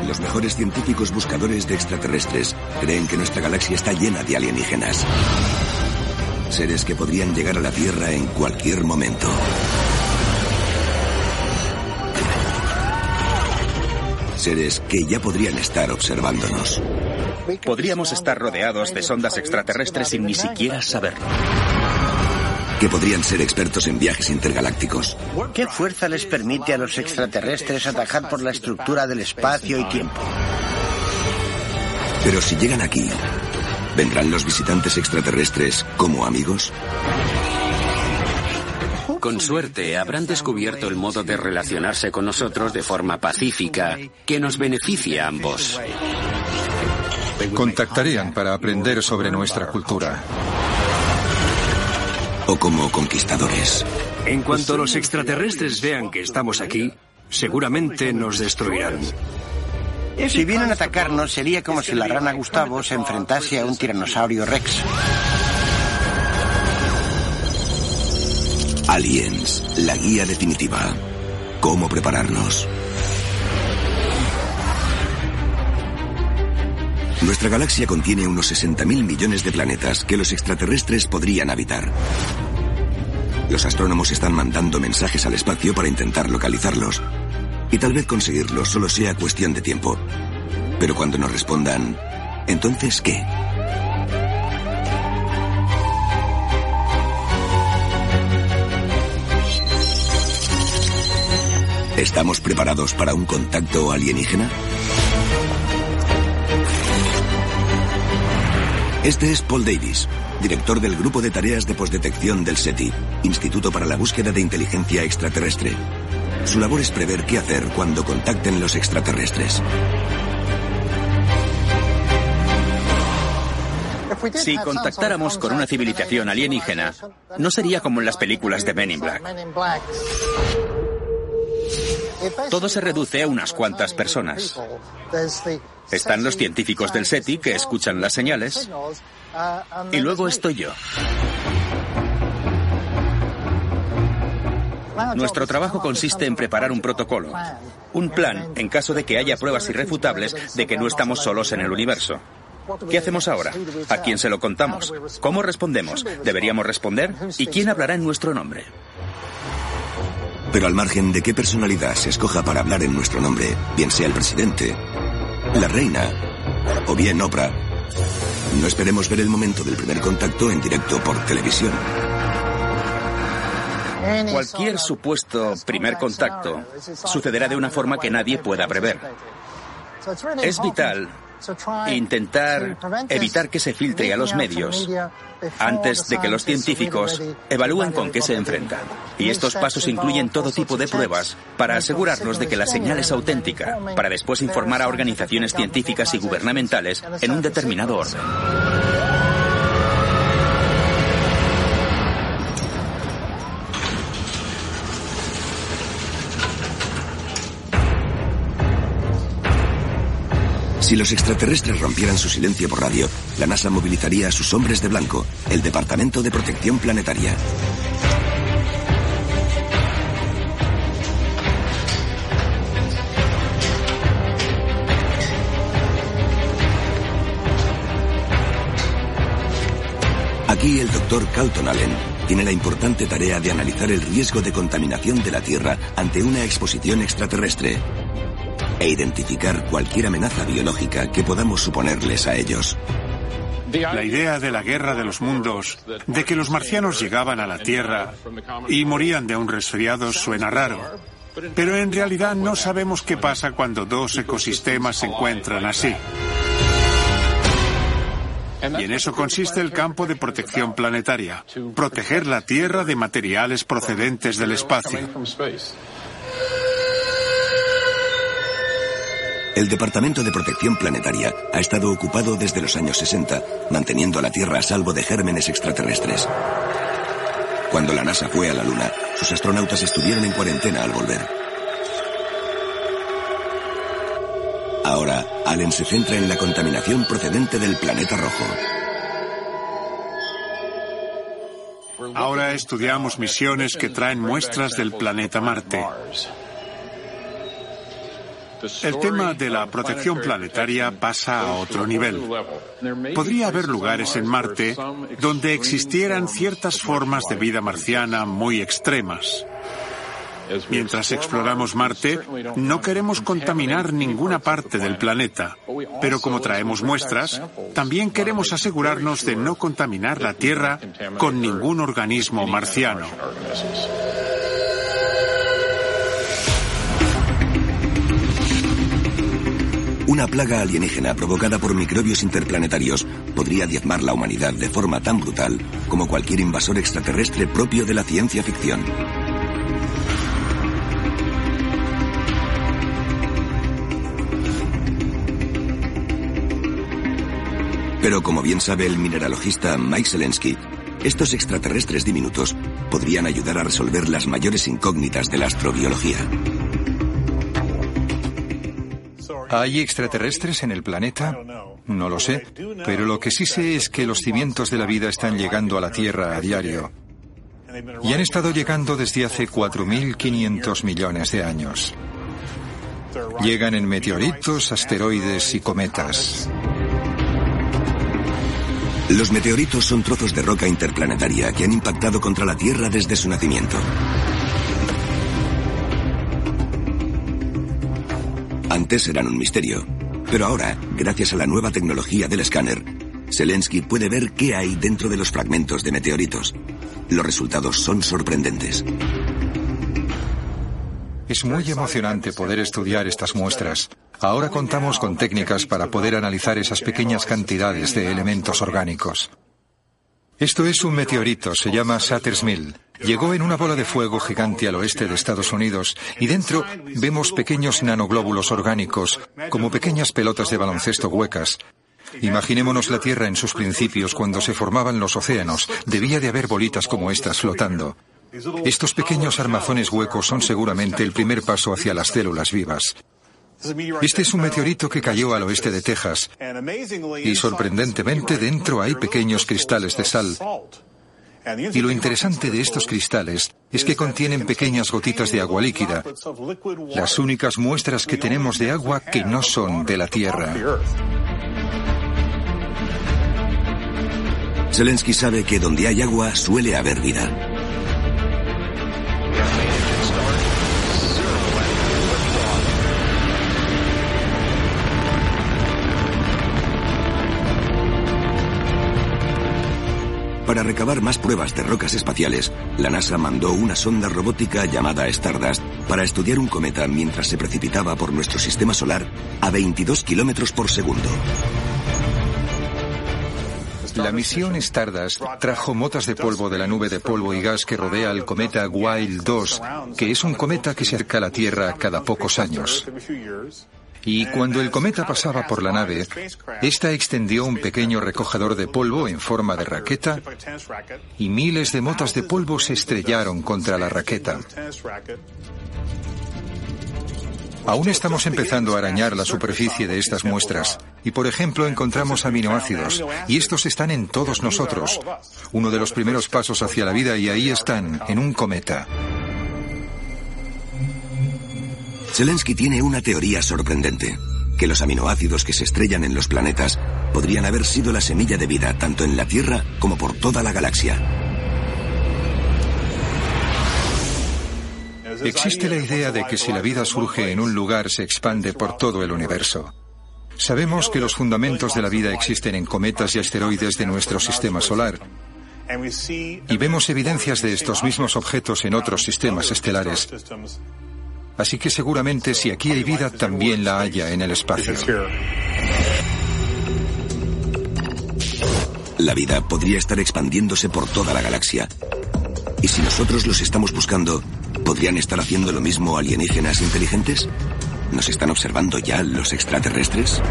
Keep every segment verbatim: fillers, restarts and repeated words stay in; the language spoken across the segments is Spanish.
los mejores científicos buscadores de extraterrestres creen que nuestra galaxia está llena de alienígenas. Seres que podrían llegar a la Tierra en cualquier momento. Seres que ya podrían estar observándonos. Podríamos estar rodeados de sondas extraterrestres sin ni siquiera saberlo. Que podrían ser expertos en viajes intergalácticos. ¿Qué fuerza les permite a los extraterrestres atajar por la estructura del espacio y tiempo? Pero si llegan aquí, ¿vendrán los visitantes extraterrestres como amigos? Con suerte, habrán descubierto el modo de relacionarse con nosotros de forma pacífica, que nos beneficia a ambos. Contactarían para aprender sobre nuestra cultura. O como conquistadores. En cuanto los extraterrestres vean que estamos aquí, seguramente nos destruirán. Si vienen a atacarnos, sería como si la rana Gustavo se enfrentase a un tiranosaurio Rex. Aliens, la guía definitiva. ¿Cómo prepararnos? Nuestra galaxia contiene unos sesenta mil millones de planetas que los extraterrestres podrían habitar. Los astrónomos están mandando mensajes al espacio para intentar localizarlos. Y tal vez conseguirlo solo sea cuestión de tiempo. Pero cuando nos respondan, ¿entonces qué? ¿Estamos preparados para un contacto alienígena? Este es Paul Davis, director del Grupo de Tareas de Postdetección del SETI, Instituto para la Búsqueda de Inteligencia Extraterrestre. Su labor es prever qué hacer cuando contacten los extraterrestres. Si contactáramos con una civilización alienígena, no sería como en las películas de Men in Black. Todo se reduce a unas cuantas personas. Están los científicos del SETI que escuchan las señales, y luego estoy yo. Nuestro trabajo consiste en preparar un protocolo, un plan en caso de que haya pruebas irrefutables de que no estamos solos en el universo. ¿Qué hacemos ahora? ¿A quién se lo contamos? ¿Cómo respondemos? ¿Deberíamos responder? ¿Y quién hablará en nuestro nombre? Pero al margen de qué personalidad se escoja para hablar en nuestro nombre, bien sea el presidente, la reina o bien Oprah, no esperemos ver el momento del primer contacto en directo por televisión. Cualquier supuesto primer contacto sucederá de una forma que nadie pueda prever. Es vital intentar evitar que se filtre a los medios antes de que los científicos evalúen con qué se enfrentan. Y estos pasos incluyen todo tipo de pruebas para asegurarnos de que la señal es auténtica, para después informar a organizaciones científicas y gubernamentales en un determinado orden. Si los extraterrestres rompieran su silencio por radio, la NASA movilizaría a sus hombres de blanco, el Departamento de Protección Planetaria. Aquí el doctor Carlton Allen tiene la importante tarea de analizar el riesgo de contaminación de la Tierra ante una exposición extraterrestre e identificar cualquier amenaza biológica que podamos suponerles a ellos. La idea de la guerra de los mundos, de que los marcianos llegaban a la Tierra y morían de un resfriado, suena raro. Pero en realidad no sabemos qué pasa cuando dos ecosistemas se encuentran así. Y en eso consiste el campo de protección planetaria, proteger la Tierra de materiales procedentes del espacio. El Departamento de Protección Planetaria ha estado ocupado desde los años sesenta, manteniendo a la Tierra a salvo de gérmenes extraterrestres. Cuando la NASA fue a la Luna, sus astronautas estuvieron en cuarentena al volver. Ahora, Allen se centra en la contaminación procedente del planeta rojo. Ahora estudiamos misiones que traen muestras del planeta Marte. El tema de la protección planetaria pasa a otro nivel. Podría haber lugares en Marte donde existieran ciertas formas de vida marciana muy extremas. Mientras exploramos Marte, no queremos contaminar ninguna parte del planeta, pero como traemos muestras, también queremos asegurarnos de no contaminar la Tierra con ningún organismo marciano. Una plaga alienígena provocada por microbios interplanetarios podría diezmar la humanidad de forma tan brutal como cualquier invasor extraterrestre propio de la ciencia ficción. Pero como bien sabe el mineralogista Mike Zelensky, estos extraterrestres diminutos podrían ayudar a resolver las mayores incógnitas de la astrobiología. ¿Hay extraterrestres en el planeta? No lo sé, pero lo que sí sé es que los cimientos de la vida están llegando a la Tierra a diario. Y han estado llegando desde hace cuatro mil quinientos millones de años. Llegan en meteoritos, asteroides y cometas. Los meteoritos son trozos de roca interplanetaria que han impactado contra la Tierra desde su nacimiento. Antes eran un misterio, pero ahora, gracias a la nueva tecnología del escáner, Zelensky puede ver qué hay dentro de los fragmentos de meteoritos. Los resultados son sorprendentes. Es muy emocionante poder estudiar estas muestras. Ahora contamos con técnicas para poder analizar esas pequeñas cantidades de elementos orgánicos. Esto es un meteorito, se llama Sutter's Mill. Llegó en una bola de fuego gigante al oeste de Estados Unidos y dentro vemos pequeños nanoglóbulos orgánicos, como pequeñas pelotas de baloncesto huecas. Imaginémonos la Tierra en sus principios cuando se formaban los océanos. Debía de haber bolitas como estas flotando. Estos pequeños armazones huecos son seguramente el primer paso hacia las células vivas. Este es un meteorito que cayó al oeste de Texas y sorprendentemente dentro hay pequeños cristales de sal. Y lo interesante de estos cristales es que contienen pequeñas gotitas de agua líquida, las únicas muestras que tenemos de agua que no son de la Tierra. Zelensky sabe que donde hay agua suele haber vida. Para recabar más pruebas de rocas espaciales, la NASA mandó una sonda robótica llamada Stardust para estudiar un cometa mientras se precipitaba por nuestro sistema solar a veintidós kilómetros por segundo. La misión Stardust trajo motas de polvo de la nube de polvo y gas que rodea al cometa Wild dos, que es un cometa que se acerca a la Tierra cada pocos años. Y cuando el cometa pasaba por la nave, esta extendió un pequeño recogedor de polvo en forma de raqueta y miles de motas de polvo se estrellaron contra la raqueta. Aún estamos empezando a arañar la superficie de estas muestras y, por ejemplo, encontramos aminoácidos y estos están en todos nosotros. Uno de los primeros pasos hacia la vida y ahí están, en un cometa. Zelensky tiene una teoría sorprendente, que los aminoácidos que se estrellan en los planetas podrían haber sido la semilla de vida tanto en la Tierra como por toda la galaxia. Existe la idea de que si la vida surge en un lugar se expande por todo el universo. Sabemos que los fundamentos de la vida existen en cometas y asteroides de nuestro sistema solar. Y vemos evidencias de estos mismos objetos en otros sistemas estelares. Así que seguramente si aquí hay vida, también la haya en el espacio. La vida podría estar expandiéndose por toda la galaxia. Y si nosotros los estamos buscando, ¿podrían estar haciendo lo mismo alienígenas inteligentes? ¿Nos están observando ya los extraterrestres?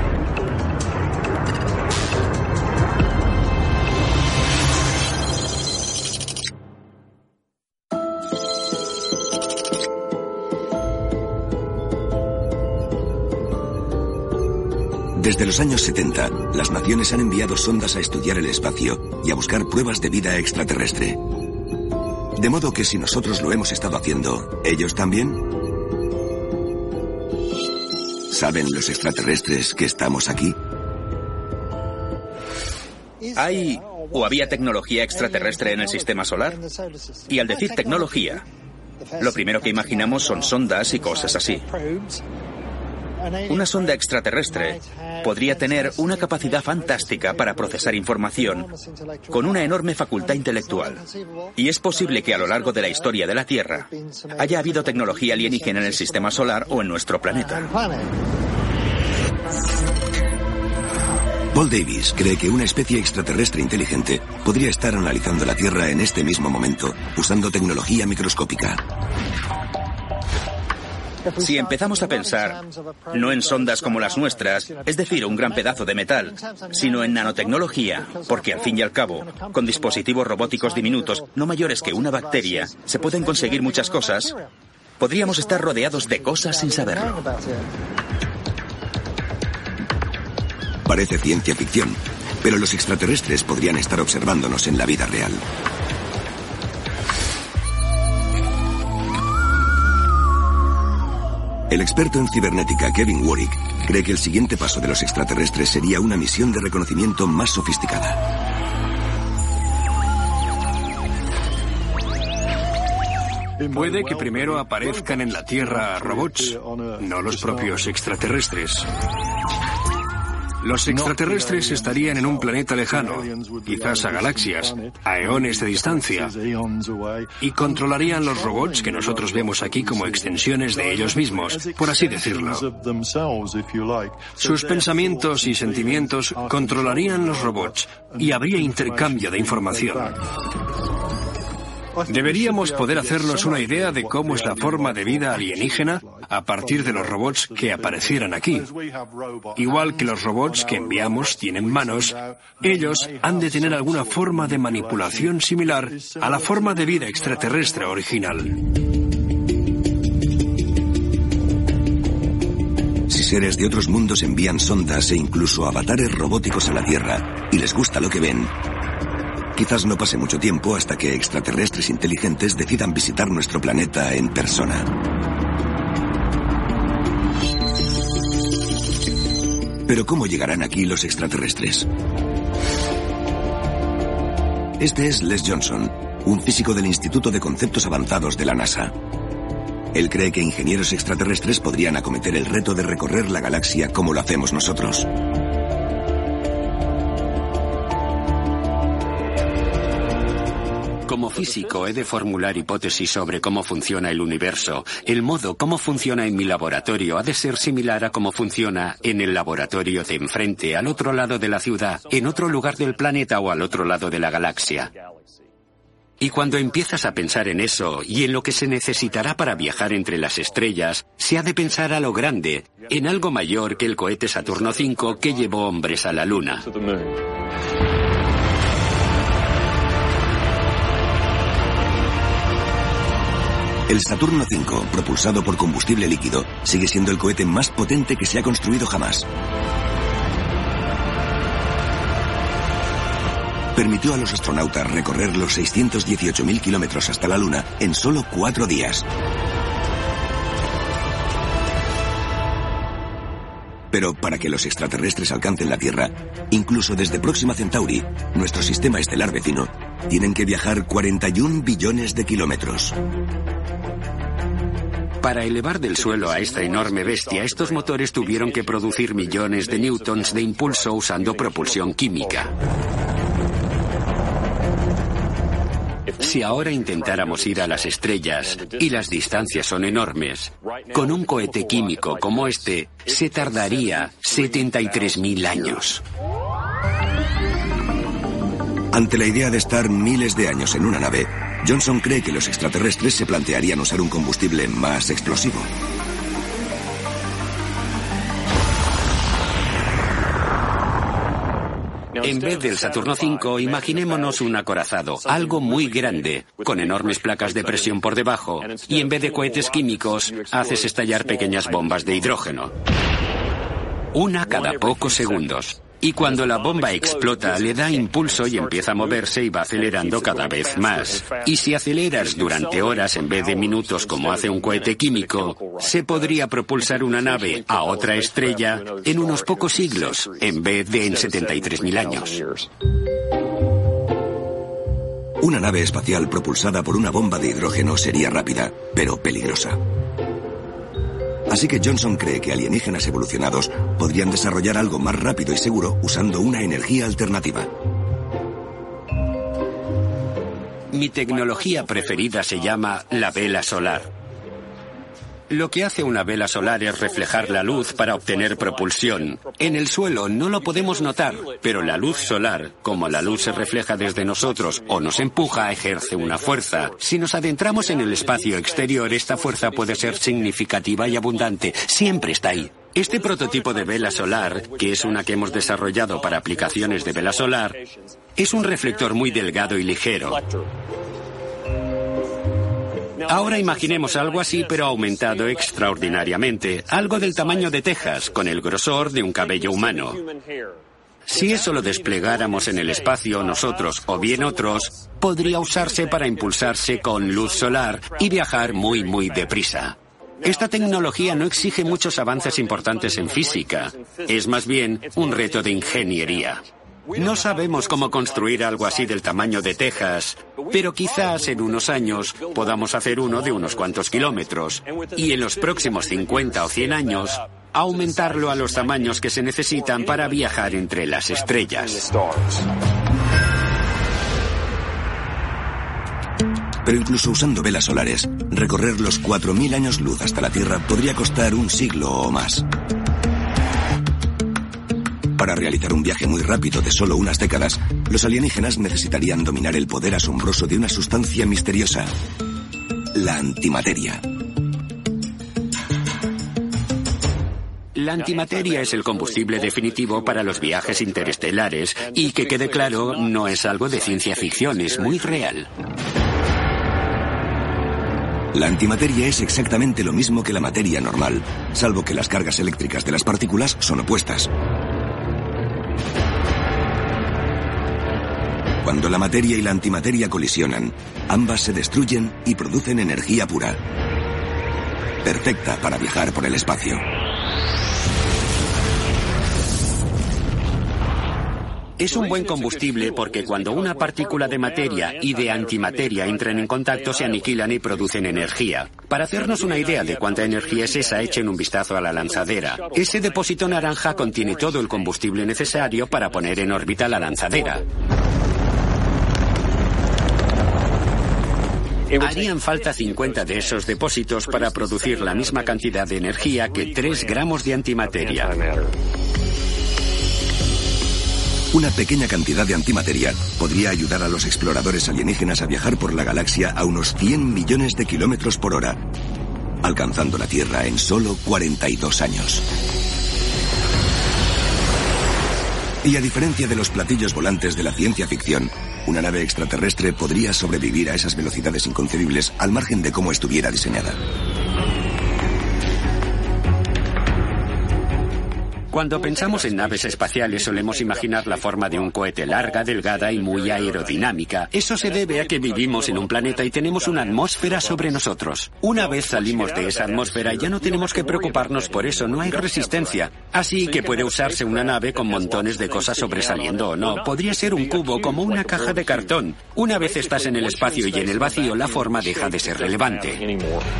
Desde los años setenta, las naciones han enviado sondas a estudiar el espacio y a buscar pruebas de vida extraterrestre. De modo que si nosotros lo hemos estado haciendo, ¿ellos también? ¿Saben los extraterrestres que estamos aquí? ¿Hay o había tecnología extraterrestre en el sistema solar? Y al decir tecnología, lo primero que imaginamos son sondas y cosas así. Una sonda extraterrestre podría tener una capacidad fantástica para procesar información con una enorme facultad intelectual. Y es posible que a lo largo de la historia de la Tierra haya habido tecnología alienígena en el sistema solar o en nuestro planeta. Paul Davies cree que una especie extraterrestre inteligente podría estar analizando la Tierra en este mismo momento, usando tecnología microscópica. Si empezamos a pensar no en sondas como las nuestras, es decir, un gran pedazo de metal, sino en nanotecnología, porque al fin y al cabo, con dispositivos robóticos diminutos, no mayores que una bacteria, se pueden conseguir muchas cosas, podríamos estar rodeados de cosas sin saberlo. Parece ciencia ficción, pero los extraterrestres podrían estar observándonos en la vida real. El experto en cibernética Kevin Warwick cree que el siguiente paso de los extraterrestres sería una misión de reconocimiento más sofisticada. Puede que primero aparezcan en la Tierra robots, no los propios extraterrestres. Los extraterrestres estarían en un planeta lejano, quizás a galaxias, a eones de distancia, y controlarían los robots que nosotros vemos aquí como extensiones de ellos mismos, por así decirlo. Sus pensamientos y sentimientos controlarían los robots y habría intercambio de información. Deberíamos poder hacernos una idea de cómo es la forma de vida alienígena a partir de los robots que aparecieran aquí. Igual que los robots que enviamos tienen manos, ellos han de tener alguna forma de manipulación similar a la forma de vida extraterrestre original. Si seres de otros mundos envían sondas e incluso avatares robóticos a la Tierra y les gusta lo que ven, quizás no pase mucho tiempo hasta que extraterrestres inteligentes decidan visitar nuestro planeta en persona. Pero ¿cómo llegarán aquí los extraterrestres? Este es Les Johnson, un físico del Instituto de Conceptos Avanzados de la NASA. Él cree que ingenieros extraterrestres podrían acometer el reto de recorrer la galaxia como lo hacemos nosotros. Como físico he de formular hipótesis sobre cómo funciona el universo. El modo cómo funciona en mi laboratorio ha de ser similar a cómo funciona en el laboratorio de enfrente, al otro lado de la ciudad, en otro lugar del planeta o al otro lado de la galaxia. Y cuando empiezas a pensar en eso y en lo que se necesitará para viajar entre las estrellas, se ha de pensar a lo grande, en algo mayor que el cohete Saturno cinco que llevó hombres a la Luna. El Saturno cinco, propulsado por combustible líquido, sigue siendo el cohete más potente que se ha construido jamás. Permitió a los astronautas recorrer los seiscientos dieciocho mil kilómetros hasta la Luna en solo cuatro días. Pero para que los extraterrestres alcancen la Tierra, incluso desde Próxima Centauri, nuestro sistema estelar vecino, tienen que viajar cuarenta y un billones de kilómetros. Para elevar del suelo a esta enorme bestia, estos motores tuvieron que producir millones de newtons de impulso usando propulsión química. Si ahora intentáramos ir a las estrellas, y las distancias son enormes, con un cohete químico como este, se tardaría setenta y tres mil años. Ante la idea de estar miles de años en una nave, Johnson cree que los extraterrestres se plantearían usar un combustible más explosivo. En vez del Saturno cinco, imaginémonos un acorazado, algo muy grande, con enormes placas de presión por debajo, y en vez de cohetes químicos, haces estallar pequeñas bombas de hidrógeno. Una cada pocos segundos. Y cuando la bomba explota, le da impulso y empieza a moverse y va acelerando cada vez más. Y si aceleras durante horas en vez de minutos como hace un cohete químico, se podría propulsar una nave a otra estrella en unos pocos siglos, en vez de en setenta y tres mil años. Una nave espacial propulsada por una bomba de hidrógeno sería rápida, pero peligrosa. Así que Johnson cree que alienígenas evolucionados podrían desarrollar algo más rápido y seguro usando una energía alternativa. Mi tecnología preferida se llama la vela solar. Lo que hace una vela solar es reflejar la luz para obtener propulsión. En el suelo no lo podemos notar, pero la luz solar, como la luz se refleja desde nosotros o nos empuja, ejerce una fuerza. Si nos adentramos en el espacio exterior, esta fuerza puede ser significativa y abundante. Siempre está ahí. Este prototipo de vela solar, que es una que hemos desarrollado para aplicaciones de vela solar, es un reflector muy delgado y ligero. Ahora imaginemos algo así, pero aumentado extraordinariamente, algo del tamaño de Texas, con el grosor de un cabello humano. Si eso lo desplegáramos en el espacio, nosotros o bien otros, podría usarse para impulsarse con luz solar y viajar muy, muy deprisa. Esta tecnología no exige muchos avances importantes en física, es más bien un reto de ingeniería. No sabemos cómo construir algo así del tamaño de Texas, pero quizás en unos años podamos hacer uno de unos cuantos kilómetros y en los próximos cincuenta o cien años aumentarlo a los tamaños que se necesitan para viajar entre las estrellas. Pero incluso usando velas solares, recorrer los cuatro mil años luz hasta la Tierra podría costar un siglo o más. Para realizar un viaje muy rápido de solo unas décadas, los alienígenas necesitarían dominar el poder asombroso de una sustancia misteriosa, la antimateria. La antimateria es el combustible definitivo para los viajes interestelares y, que quede claro, no es algo de ciencia ficción, es muy real. La antimateria es exactamente lo mismo que la materia normal, salvo que las cargas eléctricas de las partículas son opuestas. Cuando la materia y la antimateria colisionan, ambas se destruyen y producen energía pura, perfecta para viajar por el espacio. Es un buen combustible porque cuando una partícula de materia y de antimateria entran en contacto se aniquilan y producen energía. Para hacernos una idea de cuánta energía es esa, echen un vistazo a la lanzadera. Ese depósito naranja contiene todo el combustible necesario para poner en órbita la lanzadera. Harían falta cincuenta de esos depósitos para producir la misma cantidad de energía que tres gramos de antimateria. Una pequeña cantidad de antimateria podría ayudar a los exploradores alienígenas a viajar por la galaxia a unos cien millones de kilómetros por hora, alcanzando la Tierra en solo cuarenta y dos años. Y a diferencia de los platillos volantes de la ciencia ficción, una nave extraterrestre podría sobrevivir a esas velocidades inconcebibles al margen de cómo estuviera diseñada. Cuando pensamos en naves espaciales solemos imaginar la forma de un cohete larga, delgada y muy aerodinámica. Eso se debe a que vivimos en un planeta y tenemos una atmósfera sobre nosotros. Una vez salimos de esa atmósfera ya no tenemos que preocuparnos por eso, no hay resistencia. Así que puede usarse una nave con montones de cosas sobresaliendo o no. Podría ser un cubo como una caja de cartón. Una vez estás en el espacio y en el vacío, la forma deja de ser relevante.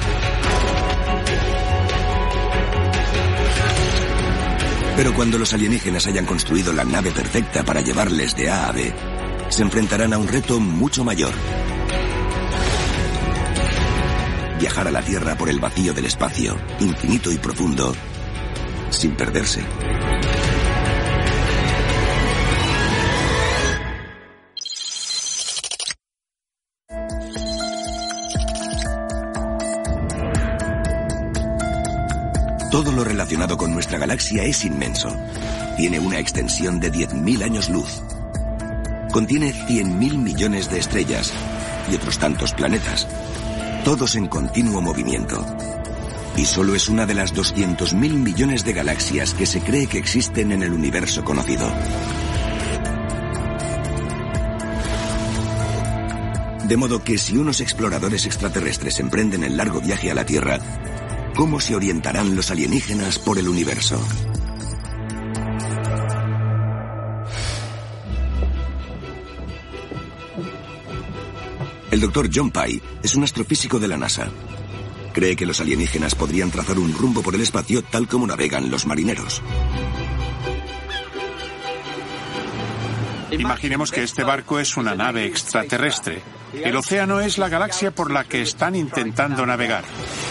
Pero cuando los alienígenas hayan construido la nave perfecta para llevarles de A a B, se enfrentarán a un reto mucho mayor. Viajar a la Tierra por el vacío del espacio, infinito y profundo, sin perderse. Todo lo relacionado con nuestra galaxia es inmenso. Tiene una extensión de diez mil años luz. Contiene cien mil millones de estrellas y otros tantos planetas, todos en continuo movimiento. y solo es una de las doscientos mil millones de galaxias que se cree que existen en el universo conocido. De modo que si unos exploradores extraterrestres emprenden el largo viaje a la Tierra, ¿cómo se orientarán los alienígenas por el universo? El doctor John Pye es un astrofísico de la NASA. Cree que los alienígenas podrían trazar un rumbo por el espacio tal como navegan los marineros. Imaginemos que este barco es una nave extraterrestre. El océano es la galaxia por la que están intentando navegar.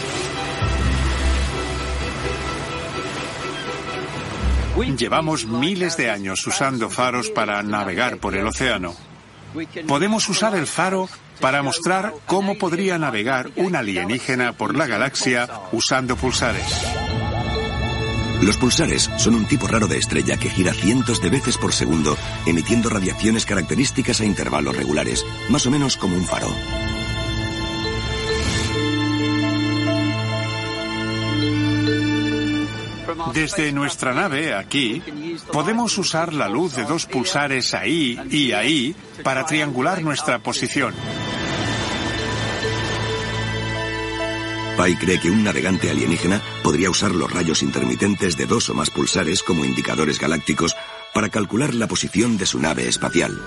Llevamos miles de años usando faros para navegar por el océano. Podemos usar el faro para mostrar cómo podría navegar un alienígena por la galaxia usando pulsares. Los pulsares son un tipo raro de estrella que gira cientos de veces por segundo, emitiendo radiaciones características a intervalos regulares, más o menos como un faro. Desde nuestra nave, aquí, podemos usar la luz de dos pulsares ahí y ahí para triangular nuestra posición. Pye cree que un navegante alienígena podría usar los rayos intermitentes de dos o más pulsares como indicadores galácticos para calcular la posición de su nave espacial.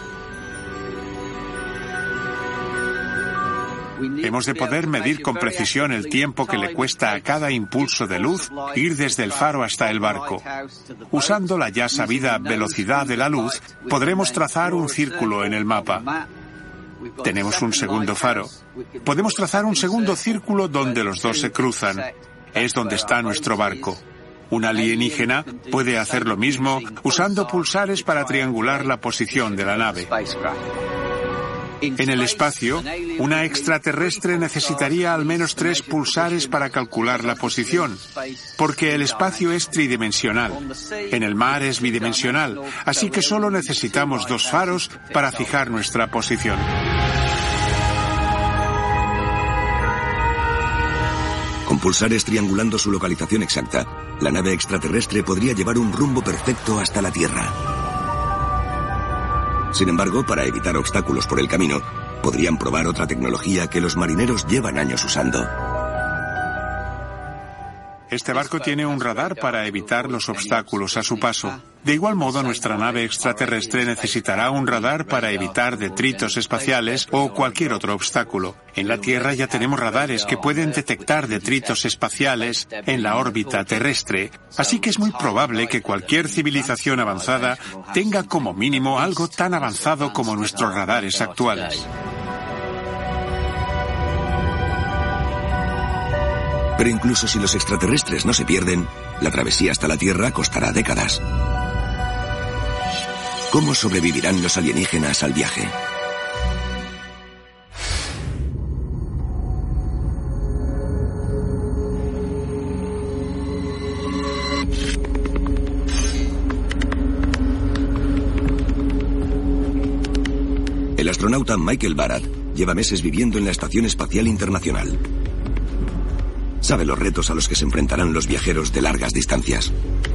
Hemos de poder medir con precisión el tiempo que le cuesta a cada impulso de luz ir desde el faro hasta el barco. Usando la ya sabida velocidad de la luz, podremos trazar un círculo en el mapa. Tenemos un segundo faro. Podemos trazar un segundo círculo donde los dos se cruzan. Es donde está nuestro barco. Un alienígena puede hacer lo mismo usando pulsares para triangular la posición de la nave. En el espacio, una extraterrestre necesitaría al menos tres pulsares para calcular la posición, porque el espacio es tridimensional. En el mar es bidimensional, así que solo necesitamos dos faros para fijar nuestra posición. Con pulsares triangulando su localización exacta, la nave extraterrestre podría llevar un rumbo perfecto hasta la Tierra. Sin embargo, para evitar obstáculos por el camino, podrían probar otra tecnología que los marineros llevan años usando. Este barco tiene un radar para evitar los obstáculos a su paso. De igual modo, nuestra nave extraterrestre necesitará un radar para evitar detritos espaciales o cualquier otro obstáculo. En la Tierra ya tenemos radares que pueden detectar detritos espaciales en la órbita terrestre, así que es muy probable que cualquier civilización avanzada tenga como mínimo algo tan avanzado como nuestros radares actuales. Pero incluso si los extraterrestres no se pierden, la travesía hasta la Tierra costará décadas. ¿Cómo sobrevivirán los alienígenas al viaje? El astronauta Michael Barratt lleva meses viviendo en la Estación Espacial Internacional. Sabe los retos a los que se enfrentarán los viajeros de largas distancias.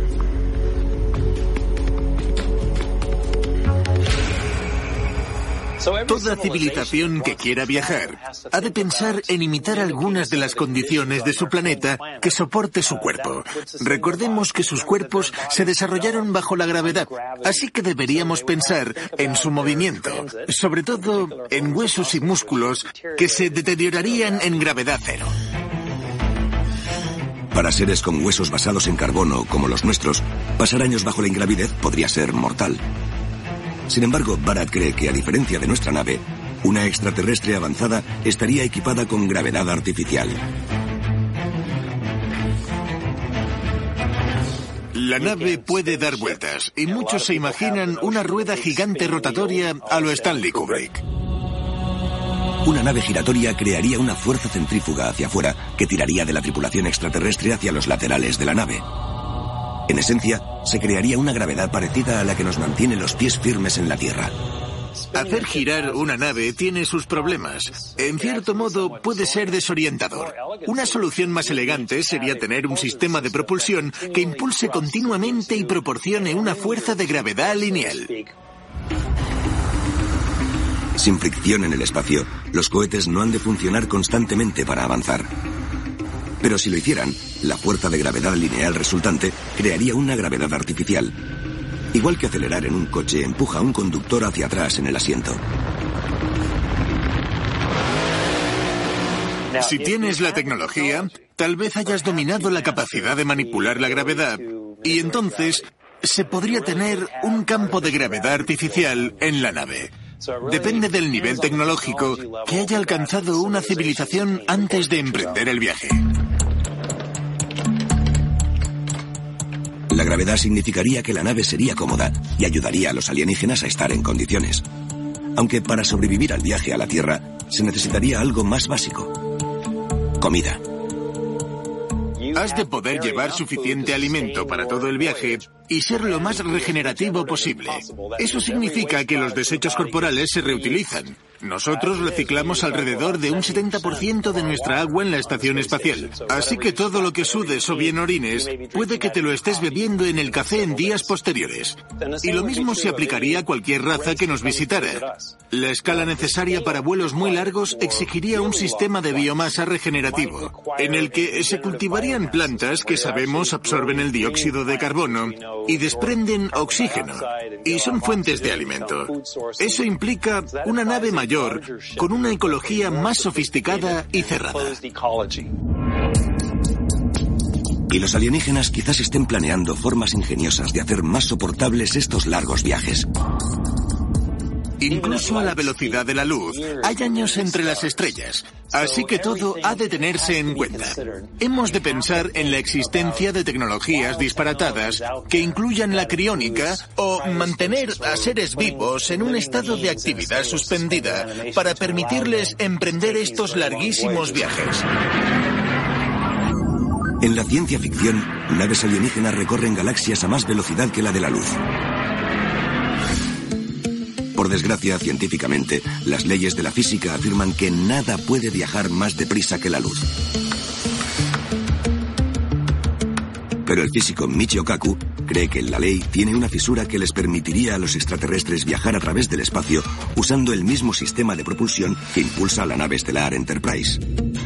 Toda civilización que quiera viajar ha de pensar en imitar algunas de las condiciones de su planeta que soporte su cuerpo. Recordemos que sus cuerpos se desarrollaron bajo la gravedad, así que deberíamos pensar en su movimiento, sobre todo en huesos y músculos que se deteriorarían en gravedad cero. Para seres con huesos basados en carbono como los nuestros, pasar años bajo la ingravidez podría ser mortal. Sin embargo, Barratt cree que, a diferencia de nuestra nave, una extraterrestre avanzada estaría equipada con gravedad artificial. La nave puede dar vueltas, y muchos se imaginan una rueda gigante rotatoria a lo Stanley Kubrick. Una nave giratoria crearía una fuerza centrífuga hacia afuera que tiraría de la tripulación extraterrestre hacia los laterales de la nave. En esencia, se crearía una gravedad parecida a la que nos mantiene los pies firmes en la Tierra. Hacer girar una nave tiene sus problemas. En cierto modo, puede ser desorientador. Una solución más elegante sería tener un sistema de propulsión que impulse continuamente y proporcione una fuerza de gravedad lineal. Sin fricción en el espacio, los cohetes no han de funcionar constantemente para avanzar. Pero si lo hicieran, la fuerza de gravedad lineal resultante crearía una gravedad artificial. Igual que acelerar en un coche empuja a un conductor hacia atrás en el asiento. Si tienes la tecnología, tal vez hayas dominado la capacidad de manipular la gravedad, y entonces se podría tener un campo de gravedad artificial en la nave. Depende del nivel tecnológico que haya alcanzado una civilización antes de emprender el viaje. La gravedad significaría que la nave sería cómoda y ayudaría a los alienígenas a estar en condiciones. Aunque para sobrevivir al viaje a la Tierra se necesitaría algo más básico: comida. Has de poder llevar suficiente alimento para todo el viaje y ser lo más regenerativo posible. Eso significa que los desechos corporales se reutilizan. Nosotros reciclamos alrededor de un setenta por ciento de nuestra agua en la estación espacial. Así que todo lo que sudes o bien orines, puede que te lo estés bebiendo en el café en días posteriores. Y lo mismo se aplicaría a cualquier raza que nos visitara. La escala necesaria para vuelos muy largos exigiría un sistema de biomasa regenerativo, en el que se cultivarían plantas que sabemos absorben el dióxido de carbono y desprenden oxígeno, y son fuentes de alimento. Eso implica una nave mayor con una ecología más sofisticada y cerrada. Y los alienígenas quizás estén planeando formas ingeniosas de hacer más soportables estos largos viajes. Incluso a la velocidad de la luz, hay años entre las estrellas, así que todo ha de tenerse en cuenta. Hemos de pensar en la existencia de tecnologías disparatadas que incluyan la criónica o mantener a seres vivos en un estado de actividad suspendida para permitirles emprender estos larguísimos viajes. En la ciencia ficción, naves alienígenas recorren galaxias a más velocidad que la de la luz. Por desgracia, científicamente, las leyes de la física afirman que nada puede viajar más deprisa que la luz. Pero el físico Michio Kaku cree que la ley tiene una fisura que les permitiría a los extraterrestres viajar a través del espacio usando el mismo sistema de propulsión que impulsa a la nave estelar Enterprise.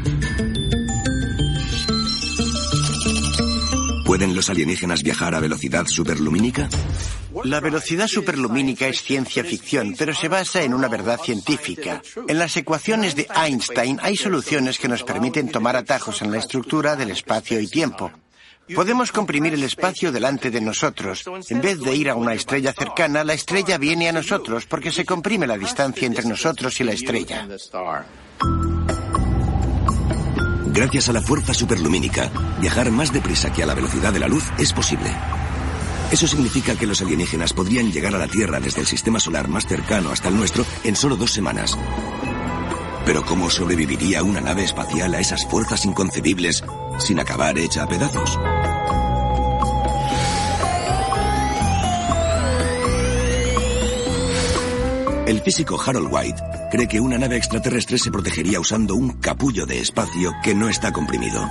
¿Pueden los alienígenas viajar a velocidad superlumínica? La velocidad superlumínica es ciencia ficción, pero se basa en una verdad científica. En las ecuaciones de Einstein hay soluciones que nos permiten tomar atajos en la estructura del espacio y tiempo. Podemos comprimir el espacio delante de nosotros. En vez de ir a una estrella cercana, la estrella viene a nosotros porque se comprime la distancia entre nosotros y la estrella. Gracias a la fuerza superlumínica, viajar más deprisa que a la velocidad de la luz es posible. Eso significa que los alienígenas podrían llegar a la Tierra desde el sistema solar más cercano hasta el nuestro en solo dos semanas. Pero ¿cómo sobreviviría una nave espacial a esas fuerzas inconcebibles sin acabar hecha a pedazos? El físico Harold White cree que una nave extraterrestre se protegería usando un capullo de espacio que no está comprimido.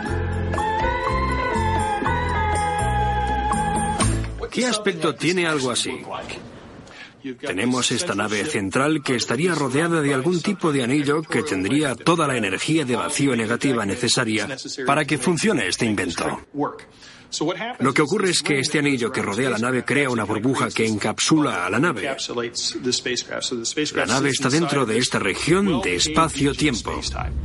¿Qué aspecto tiene algo así? Tenemos esta nave central que estaría rodeada de algún tipo de anillo que tendría toda la energía de vacío negativa necesaria para que funcione este invento. Lo que ocurre es que este anillo que rodea la nave crea una burbuja que encapsula a la nave. La nave está dentro de esta región de espacio-tiempo.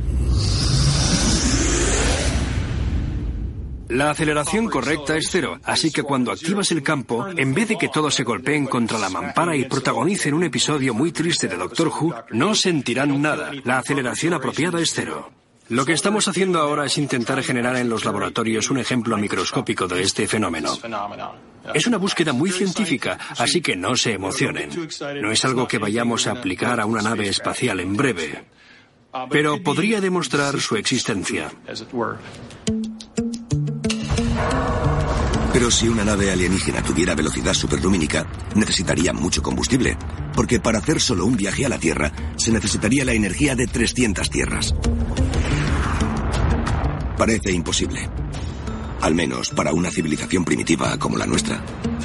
La aceleración correcta es cero, así que cuando activas el campo, en vez de que todos se golpeen contra la mampara y protagonicen un episodio muy triste de Doctor Who, no sentirán nada. La aceleración apropiada es cero. Lo que estamos haciendo ahora es intentar generar en los laboratorios un ejemplo microscópico de este fenómeno. Es una búsqueda muy científica, así que no se emocionen. No es algo que vayamos a aplicar a una nave espacial en breve, pero podría demostrar su existencia. Pero si una nave alienígena tuviera velocidad superlumínica, necesitaría mucho combustible. porque para hacer solo un viaje a la Tierra se necesitaría la energía de trescientas Tierras. Parece imposible, al menos para una civilización primitiva como la nuestra.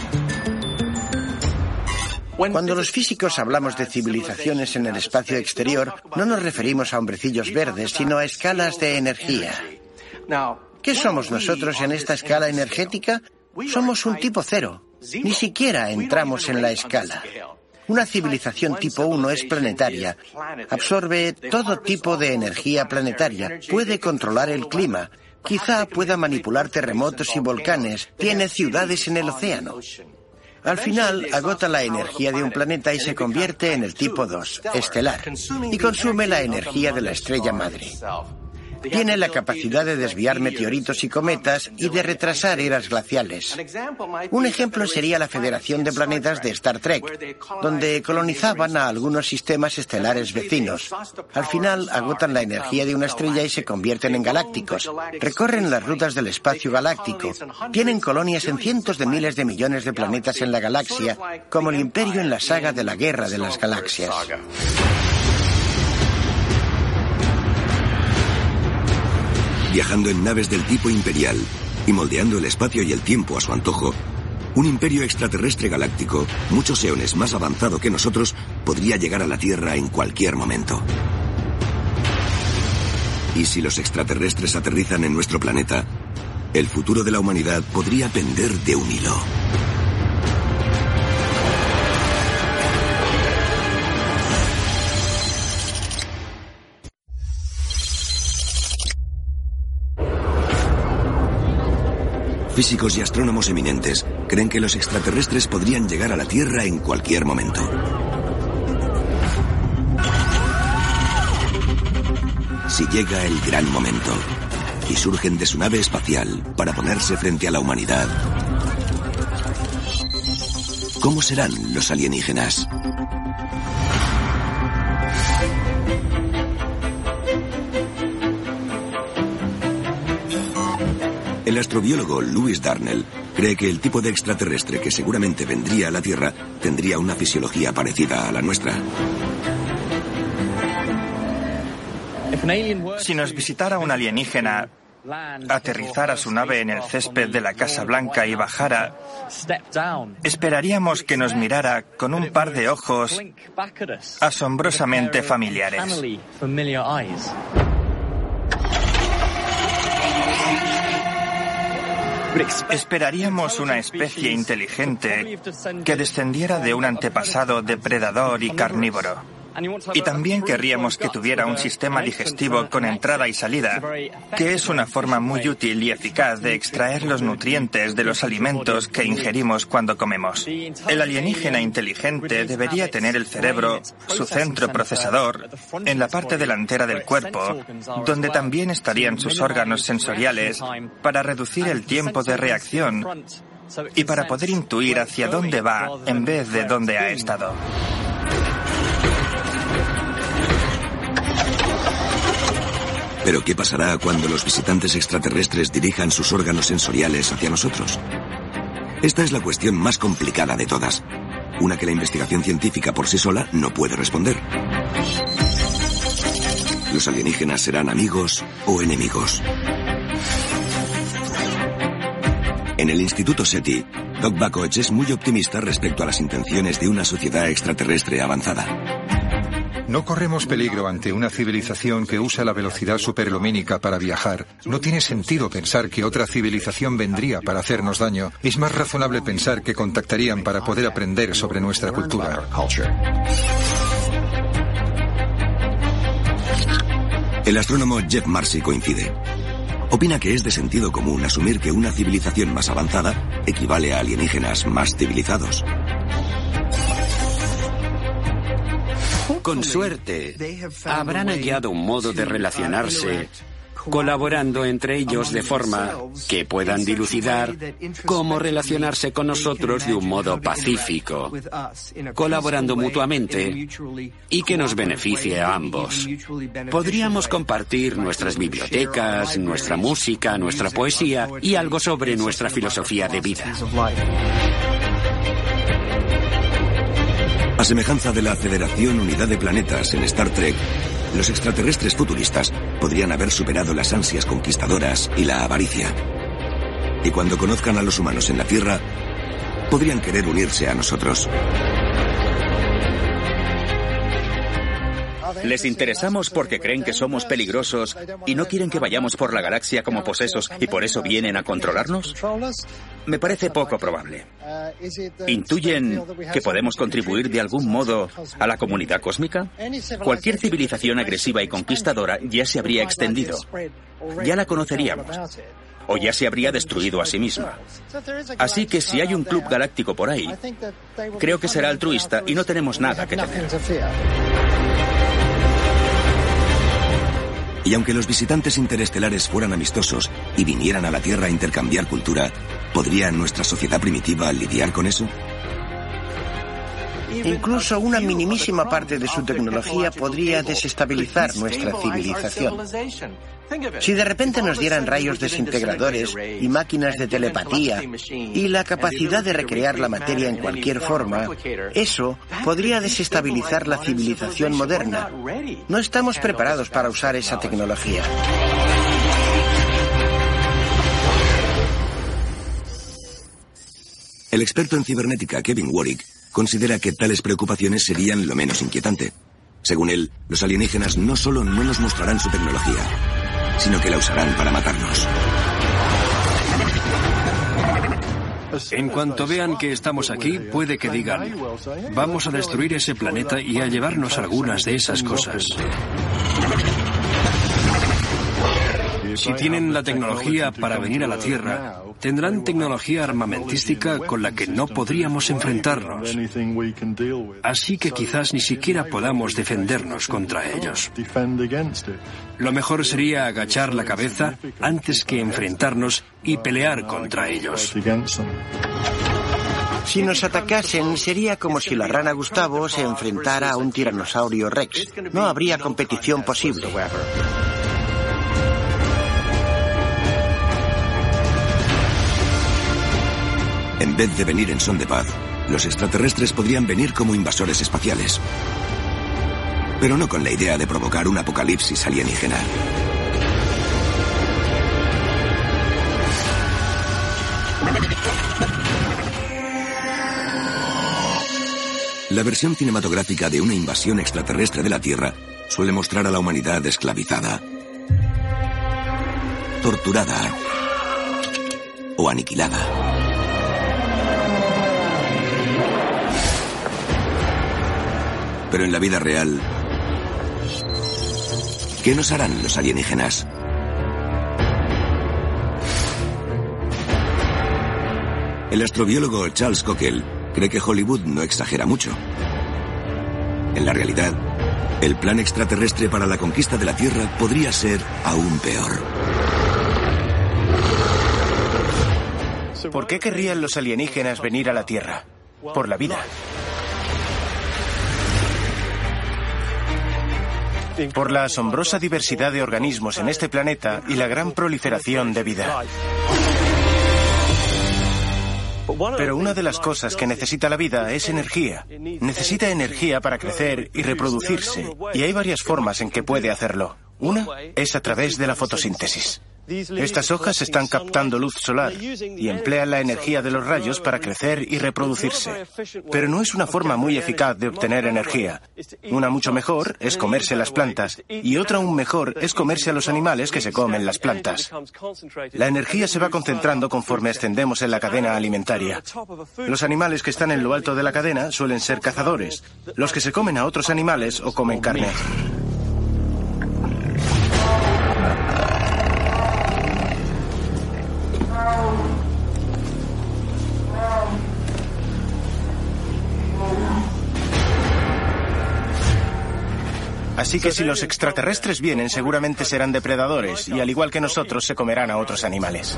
Cuando los físicos hablamos de civilizaciones en el espacio exterior, no nos referimos a hombrecillos verdes, sino a escalas de energía. ¿Qué somos nosotros en esta escala energética? Somos un tipo cero. Ni siquiera entramos en la escala. Una civilización tipo uno es planetaria. Absorbe todo tipo de energía planetaria. Puede controlar el clima. Quizá pueda manipular terremotos y volcanes. Tiene ciudades en el océano. Al final, agota la energía de un planeta y se convierte en el tipo dos, estelar, y consume la energía de la estrella madre. Tiene la capacidad de desviar meteoritos y cometas y de retrasar eras glaciales. Un ejemplo sería la Federación de Planetas de Star Trek, donde colonizaban a algunos sistemas estelares vecinos. Al final agotan la energía de una estrella y se convierten en galácticos. Recorren las rutas del espacio galáctico. Tienen colonias en cientos de miles de millones de planetas en la galaxia, como el Imperio en la saga de la Guerra de las Galaxias. Viajando en naves del tipo imperial y moldeando el espacio y el tiempo a su antojo, un imperio extraterrestre galáctico, muchos eones más avanzado que nosotros, podría llegar a la Tierra en cualquier momento. Y si los extraterrestres aterrizan en nuestro planeta, el futuro de la humanidad podría pender de un hilo. Físicos y astrónomos eminentes creen que los extraterrestres podrían llegar a la Tierra en cualquier momento. Si llega el gran momento y surgen de su nave espacial para ponerse frente a la humanidad, ¿cómo serán los alienígenas? El astrobiólogo Lewis Darnell cree que el tipo de extraterrestre que seguramente vendría a la Tierra tendría una fisiología parecida a la nuestra. Si nos visitara un alienígena, aterrizara su nave en el césped de la Casa Blanca y bajara, esperaríamos que nos mirara con un par de ojos asombrosamente familiares. Esperaríamos una especie inteligente que descendiera de un antepasado depredador y carnívoro. Y también querríamos que tuviera un sistema digestivo con entrada y salida, que es una forma muy útil y eficaz de extraer los nutrientes de los alimentos que ingerimos cuando comemos. El alienígena inteligente debería tener el cerebro, su centro procesador, en la parte delantera del cuerpo, donde también estarían sus órganos sensoriales para reducir el tiempo de reacción y para poder intuir hacia dónde va en vez de dónde ha estado. Pero ¿qué pasará cuando los visitantes extraterrestres dirijan sus órganos sensoriales hacia nosotros? Esta es la cuestión más complicada de todas, una que la investigación científica por sí sola no puede responder. ¿Los alienígenas serán amigos o enemigos? En el Instituto SETI, Doc Bakoch es muy optimista respecto a las intenciones de una sociedad extraterrestre avanzada. No corremos peligro ante una civilización que usa la velocidad superlumínica para viajar. No tiene sentido pensar que otra civilización vendría para hacernos daño. Es más razonable pensar que contactarían para poder aprender sobre nuestra cultura. El astrónomo Jeff Marcy coincide. Opina que es de sentido común asumir que una civilización más avanzada equivale a alienígenas más civilizados. Con suerte, habrán hallado un modo de relacionarse colaborando entre ellos de forma que puedan dilucidar cómo relacionarse con nosotros de un modo pacífico, colaborando mutuamente y que nos beneficie a ambos. Podríamos compartir nuestras bibliotecas, nuestra música, nuestra poesía y algo sobre nuestra filosofía de vida. A semejanza de la Federación Unidad de Planetas en Star Trek, los extraterrestres futuristas podrían haber superado las ansias conquistadoras y la avaricia. Y cuando conozcan a los humanos en la Tierra, podrían querer unirse a nosotros. Les interesamos porque creen que somos peligrosos y no quieren que vayamos por la galaxia como posesos y por eso vienen a controlarnos. Me parece poco probable. ¿Intuyen que podemos contribuir de algún modo a la comunidad cósmica? Cualquier civilización agresiva y conquistadora ya se habría extendido. Ya la conoceríamos. O ya se habría destruido a sí misma. Así que si hay un club galáctico por ahí, creo que será altruista y no tenemos nada que temer. Y aunque los visitantes interestelares fueran amistosos y vinieran a la Tierra a intercambiar cultura, ¿podría nuestra sociedad primitiva lidiar con eso? Incluso una minimísima parte de su tecnología podría desestabilizar nuestra civilización. Si de repente nos dieran rayos desintegradores y máquinas de telepatía y la capacidad de recrear la materia en cualquier forma, eso podría desestabilizar la civilización moderna. No estamos preparados para usar esa tecnología. El experto en cibernética Kevin Warwick considera que tales preocupaciones serían lo menos inquietante. Según él, los alienígenas no solo no nos mostrarán su tecnología, sino que la usarán para matarnos. En cuanto vean que estamos aquí, puede que digan, vamos a destruir ese planeta y a llevarnos algunas de esas cosas. Si tienen la tecnología para venir a la Tierra, tendrán tecnología armamentística con la que no podríamos enfrentarnos. Así que quizás ni siquiera podamos defendernos contra ellos. Lo mejor sería agachar la cabeza antes que enfrentarnos y pelear contra ellos. Si nos atacasen, sería como si la rana Gustavo se enfrentara a un tiranosaurio Rex. No habría competición posible. En vez de venir en son de paz, los extraterrestres podrían venir como invasores espaciales. Pero no con la idea de provocar un apocalipsis alienígena. La versión cinematográfica de una invasión extraterrestre de la Tierra suele mostrar a la humanidad esclavizada, torturada o aniquilada. Pero en la vida real, ¿qué nos harán los alienígenas? El astrobiólogo Charles Cockell cree que Hollywood no exagera mucho. En la realidad, el plan extraterrestre para la conquista de la Tierra podría ser aún peor. ¿Por qué querrían los alienígenas venir a la Tierra? Por la vida. Por la asombrosa diversidad de organismos en este planeta y la gran proliferación de vida. Pero una de las cosas que necesita la vida es energía. Necesita energía para crecer y reproducirse, y hay varias formas en que puede hacerlo. Una es a través de la fotosíntesis. Estas hojas están captando luz solar y emplean la energía de los rayos para crecer y reproducirse. Pero no es una forma muy eficaz de obtener energía. Una mucho mejor es comerse las plantas y otra aún mejor es comerse a los animales que se comen las plantas. La energía se va concentrando conforme ascendemos en la cadena alimentaria. Los animales que están en lo alto de la cadena suelen ser cazadores, los que se comen a otros animales o comen carne. Así que si los extraterrestres vienen, seguramente serán depredadores y al igual que nosotros se comerán a otros animales.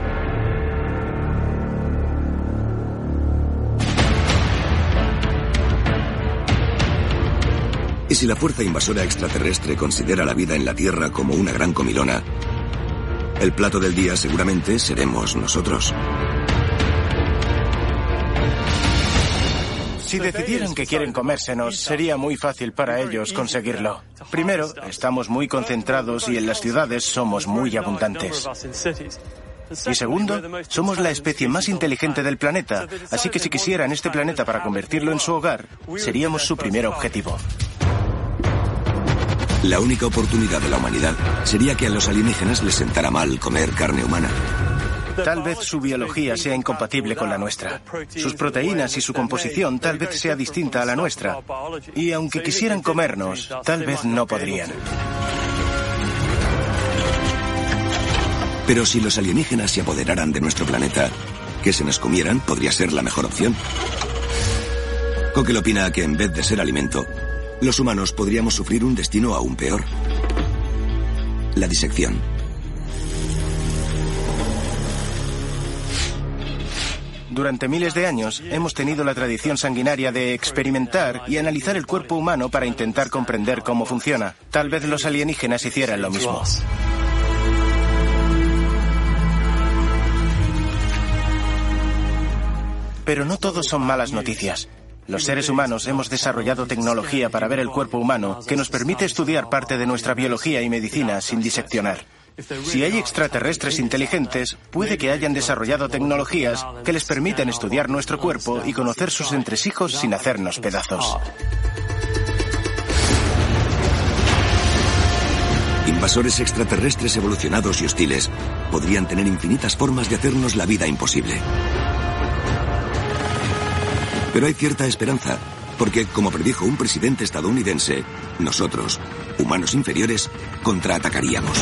Y si la fuerza invasora extraterrestre considera la vida en la Tierra como una gran comilona, el plato del día seguramente seremos nosotros. Si decidieran que quieren comérsenos, sería muy fácil para ellos conseguirlo. Primero, estamos muy concentrados y en las ciudades somos muy abundantes. Y segundo, somos la especie más inteligente del planeta, así que si quisieran este planeta para convertirlo en su hogar, seríamos su primer objetivo. La única oportunidad de la humanidad sería que a los alienígenas les sentara mal comer carne humana. Tal vez su biología sea incompatible con la nuestra. Sus proteínas y su composición tal vez sea distinta a la nuestra. Y aunque quisieran comernos, tal vez no podrían. Pero si los alienígenas se apoderaran de nuestro planeta, que se nos comieran podría ser la mejor opción. Cockle opina que en vez de ser alimento, los humanos podríamos sufrir un destino aún peor: la disección. Durante miles de años hemos tenido la tradición sanguinaria de experimentar y analizar el cuerpo humano para intentar comprender cómo funciona. Tal vez los alienígenas hicieran lo mismo. Pero no todos son malas noticias. Los seres humanos hemos desarrollado tecnología para ver el cuerpo humano que nos permite estudiar parte de nuestra biología y medicina sin diseccionar. Si hay extraterrestres inteligentes, puede que hayan desarrollado tecnologías que les permiten estudiar nuestro cuerpo y conocer sus entresijos sin hacernos pedazos. Invasores extraterrestres evolucionados y hostiles podrían tener infinitas formas de hacernos la vida imposible. Pero hay cierta esperanza, porque, como predijo un presidente estadounidense, nosotros, humanos inferiores, contraatacaríamos.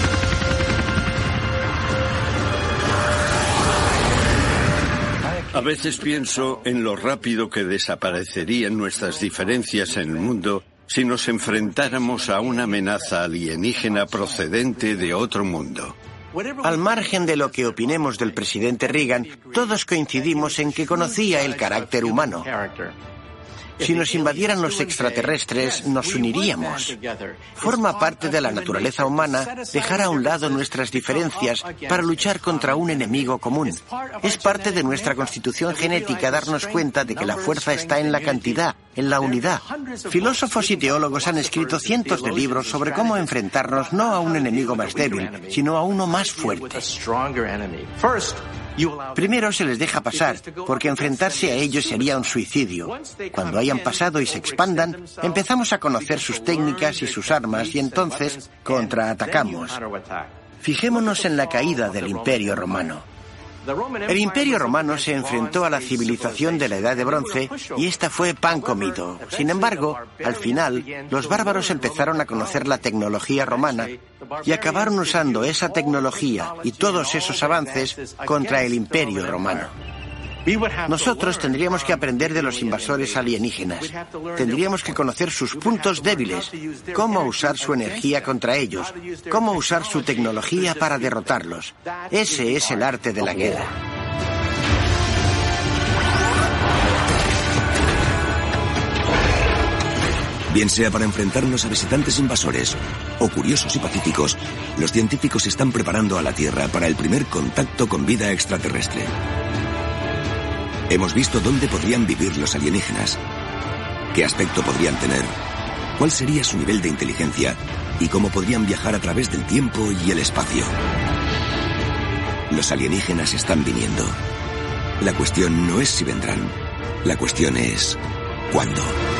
A veces pienso en lo rápido que desaparecerían nuestras diferencias en el mundo si nos enfrentáramos a una amenaza alienígena procedente de otro mundo. Al margen de lo que opinemos del presidente Reagan, todos coincidimos en que conocía el carácter humano. Si nos invadieran los extraterrestres, nos uniríamos. Forma parte de la naturaleza humana dejar a un lado nuestras diferencias para luchar contra un enemigo común. Es parte de nuestra constitución genética darnos cuenta de que la fuerza está en la cantidad, en la unidad. Filósofos y teólogos han escrito cientos de libros sobre cómo enfrentarnos no a un enemigo más débil, sino a uno más fuerte. Primero se les deja pasar, porque enfrentarse a ellos sería un suicidio. Cuando hayan pasado y se expandan, empezamos a conocer sus técnicas y sus armas y entonces contraatacamos. Fijémonos en la caída del Imperio Romano. El Imperio Romano se enfrentó a la civilización de la Edad de Bronce y esta fue pan comido. Sin embargo, al final, los bárbaros empezaron a conocer la tecnología romana y acabaron usando esa tecnología y todos esos avances contra el Imperio Romano. Nosotros tendríamos que aprender de los invasores alienígenas. Tendríamos que conocer sus puntos débiles, cómo usar su energía contra ellos, cómo usar su tecnología para derrotarlos. Ese es el arte de la guerra. Bien sea para enfrentarnos a visitantes invasores o curiosos y pacíficos, los científicos se están preparando a la Tierra para el primer contacto con vida extraterrestre. Hemos visto dónde podrían vivir los alienígenas, qué aspecto podrían tener, cuál sería su nivel de inteligencia y cómo podrían viajar a través del tiempo y el espacio. Los alienígenas están viniendo. La cuestión no es si vendrán, la cuestión es ¿cuándo?